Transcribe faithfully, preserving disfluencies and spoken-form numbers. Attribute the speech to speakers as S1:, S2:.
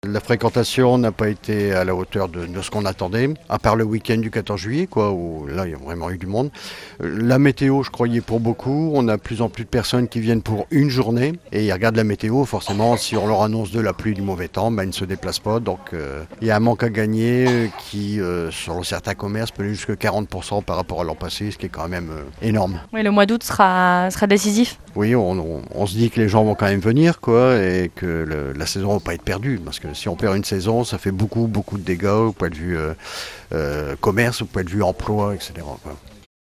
S1: La fréquentation n'a pas été à la hauteur de, de ce qu'on attendait, à part le week-end du quatorze juillet, quoi, où là il y a vraiment eu du monde. La météo, je croyais pour beaucoup, on a de plus en plus de personnes qui viennent pour une journée et ils regardent la météo, forcément si on leur annonce de la pluie, du mauvais temps, ben, ils ne se déplacent pas, donc euh, il y a un manque à gagner qui, euh, sur certains commerces, peut aller jusqu'à quarante pour cent par rapport à l'an passé, ce qui est quand même euh, énorme.
S2: Oui, le mois d'août sera, sera décisif.
S1: Oui, on, on, on se dit que les gens vont quand même venir, quoi, et que le, la saison ne va pas être perdue. Parce que si on perd une saison, ça fait beaucoup, beaucoup de dégâts au point de vue euh, euh, commerce, au point de vue emploi, et cetera, quoi.